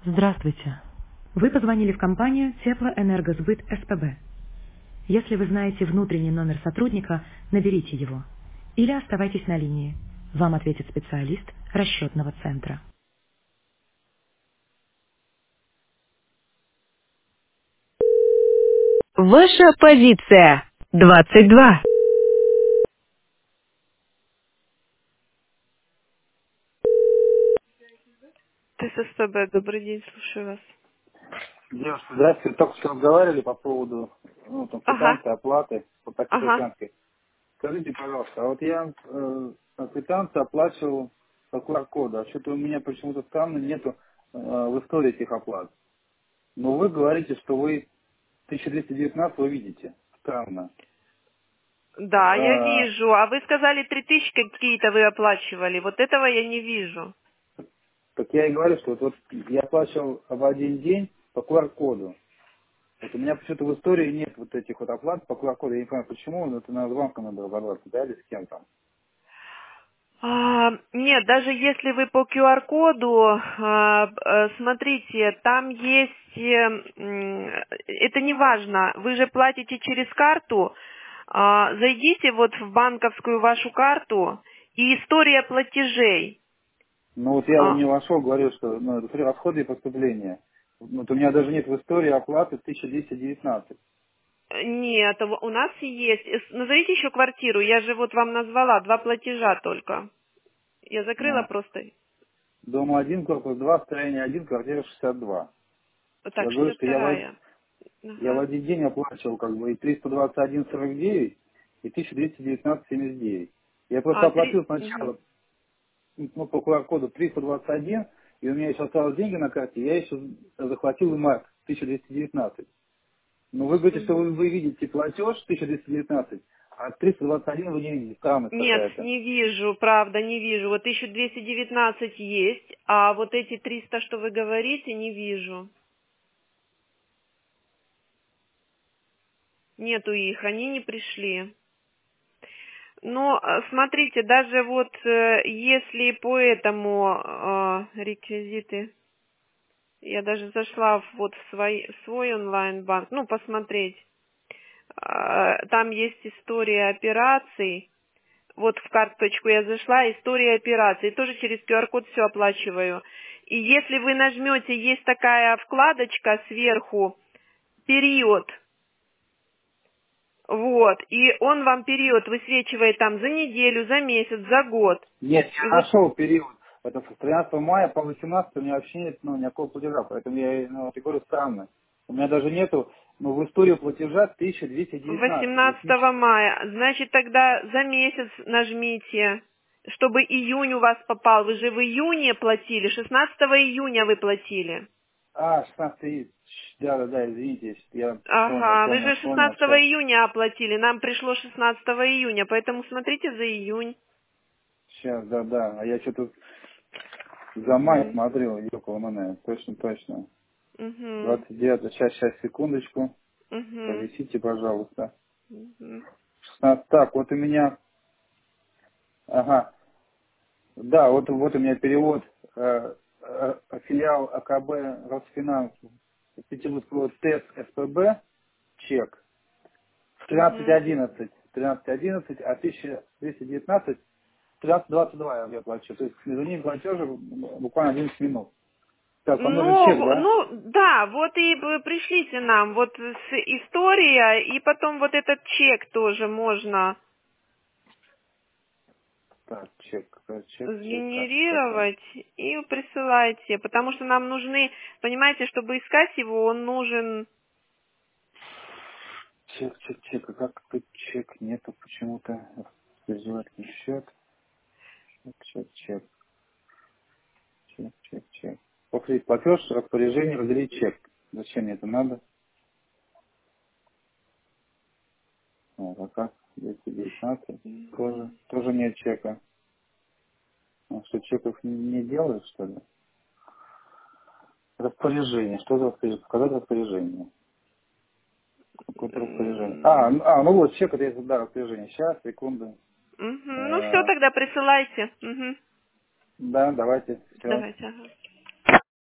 Здравствуйте. Вы позвонили в компанию Теплоэнергосбыт СПБ. Если вы знаете внутренний номер сотрудника, наберите его. Или оставайтесь на линии. Вам ответит специалист расчетного центра. Ваша позиция. 22. ТССПБ, добрый день, слушаю вас. Девушка, здравствуйте. Только что разговаривали по поводу там, Ага, квитанции, оплаты по пакету ага. Ульяновской. Скажите, пожалуйста, а вот я квитанцию оплачивал по QR-коду, а что-то у меня почему-то странно нету в истории этих оплат. Но вы говорите, что вы 1219 вы видите. Странно. Да, я вижу. А вы сказали 3000 какие-то вы оплачивали. Вот этого я не вижу. Так я и говорю, что вот я оплачивал в один день по QR-коду. Вот у меня почему-то в истории нет вот этих вот оплат по QR-коду. Я не понимаю, почему, но это надо с банком надо разобраться, да, или с кем там. Нет, даже если вы по QR-коду, смотрите, там есть, это не важно, вы же платите через карту, зайдите вот в банковскую вашу карту и история платежей. Ну вот я в нее вошел, говорю, что это при расходы и поступления. Вот у меня даже нет в истории оплаты 1219. Нет, у нас есть. Назовите еще квартиру. Я же вот вам назвала два платежа только. Я закрыла Ну, просто. дома 1, корпус 2, строение 1, квартира 62. Так, Я говорю, что шестьдесят я в вторая. один день оплачивал как бы и 321,49, и 1219,79. Я просто А, три. оплатил сначала по QR-коду 321, и у меня еще осталось деньги на карте, я еще захватил и марк 1219. Ну, вы говорите, что вы видите платеж 1219, а 321 вы не видите. Странность Нет, какая-то. не вижу, правда, не вижу. Вот 1219 есть, а вот эти 300, что вы говорите, не вижу. Нету их, они не пришли. Но смотрите, даже вот если по этому реквизиты. Я даже зашла вот в свой онлайн-банк, ну, посмотреть. Там есть история операций. Вот в карточку я зашла, история операций. Тоже через QR-код все оплачиваю. И если вы нажмете, есть такая вкладочка сверху, период. Вот. И он вам период высвечивает там за неделю, за месяц, за год. Нет, И я вот нашел период. Это с 13 мая по 18 у меня вообще нет никакого платежа, поэтому я, вот, я говорю, странно. У меня даже нету, в истории платежа 1219. Здесь 18 ничего. мая. Значит, тогда за месяц нажмите, чтобы июнь у вас попал. Вы же в июне платили, 16 июня вы платили. 16, да, извините, я Ага, вы же 16 все. июня оплатили, нам пришло 16 июня, поэтому смотрите за июнь. Сейчас, да. А я что-то за май Угу. смотрел, ёкала, точно. Угу. 29, сейчас, секундочку. Угу. Повисите, пожалуйста. Угу. 16, так, вот у меня, ага, да, вот у меня перевод, филиал АКБ Росфинанс, Петербургского ТЭС СПБ, чек, Угу. 13.11, а 1219, 13.22 я плачу, то есть между ними платежи буквально 11 минут. Так, вам нужен Ну, чек, да? ну, да, вот и пришлите нам вот история, и потом вот этот чек тоже можно Так, чек, так. сгенерировать и присылайте, потому что нам нужны, понимаете, чтобы искать его, он нужен. Чек, а как тут чек нету почему-то? Связывательный счет, чек. Повторить платеж, распоряжение, разделить чек. Зачем мне это надо? Вот, а как? 219, тоже нет чека. А что, чеков не делают, что ли? Распоряжение, что за распоряжение? Показать распоряжение. Какое-то распоряжение. Ну вот, чек, это есть, да, распоряжение. Сейчас, секунду. Мгм. Ну все, Э, тогда присылайте. Мгм. Да, давайте, все. Давайте. Ага.